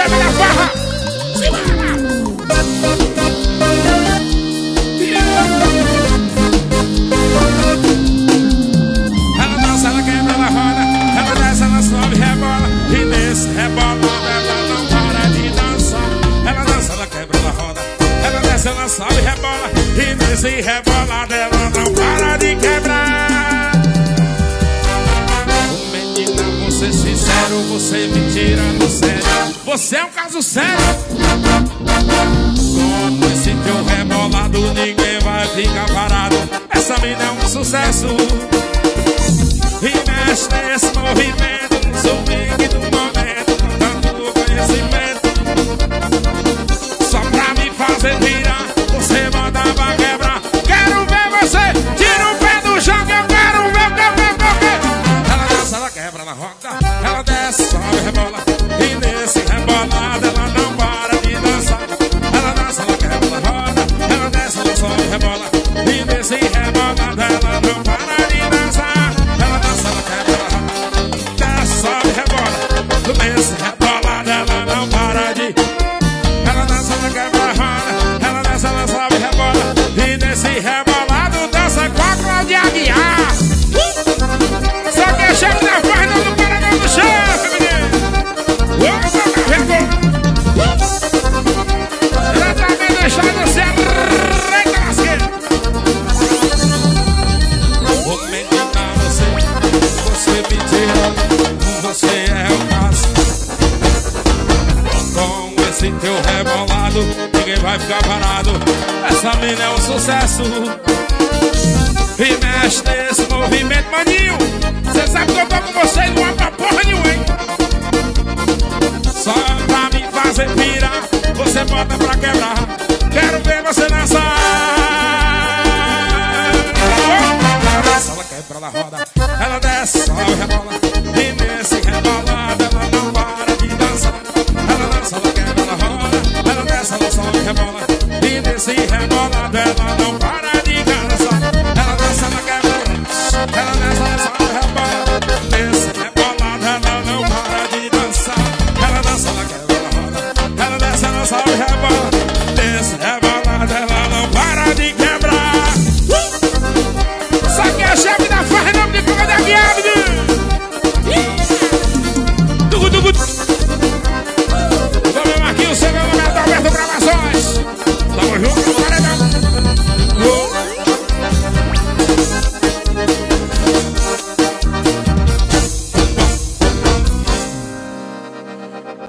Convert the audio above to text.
chega na farra. Ela dança, ela quebra, ela roda. Ela desce, ela sobe, rebola. E nesse rebolado ela não para de dançar. Ela dança, ela quebra, ela roda. Ela desce, ela sobe, rebola. E nesse rebolado ela não para de quebrar. Ô menina, vou ser sincero, você me tira do sério. Você é um caso sério. Com esse teu rebolado ninguém vai ficar parado. Essa mina é um sucesso. E mexe nesse movimento, no swing do momento, com tanto conhecimento. Só pra me fazer virar, você manda pra quebrar. Quero ver você, tira o pé do chão que eu quero ver o que. Ela dança, ela quebra, ela roda. Ela desce, sobe, rebola. E nesse rebolado ela não para de dançar. Ela dança, ela quebra, ela roda. Ela desce, ela sobe, rebola. E nesse rebolado ela não para de dançar. Ela dança, ela quebra, ela roda. Desce, sobe, rebola. Nesse rebolado ela não para de. Ela dança, ela quebra, ela roda. Ela desce, ela sobe, rebola. E nesse rebolado dança com a Cláudia Aguiar. Só que é chefe da farra, não do Paraná do chefe, menino. Ela tá bem deixando você recasqueiro. Ô menina, você me tira, você é o caso. Com esse teu rebolado, ninguém vai ficar parado. Essa mina é um sucesso. E mexe nesse movimento, maninho. Cê sabe que eu tô com vocês, não há pra porra nenhuma, hein? Só pra me fazer virar, você bota pra quebrar. Quero ver você dançar. Ela dança, ela quebra, ela roda. Ela desce, sobe, rebola.